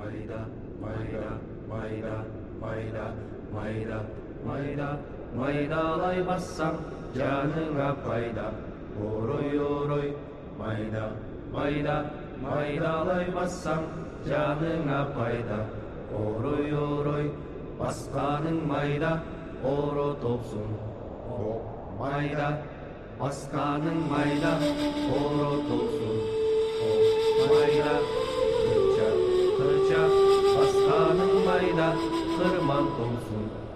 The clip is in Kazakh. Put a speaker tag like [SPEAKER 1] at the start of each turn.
[SPEAKER 1] майда, майда, майда, майда, майда, майда, майдалай бассаң, жаныңа пайда. Орой, орой, майда, майда, майдалай бассаң, жаныңа пайда. Орой, орой, басқаның майда, оро топсын. Майда, басқаның майда, оро топсын. Майда, қырча, қырча, басқаның майда, қырман толсын.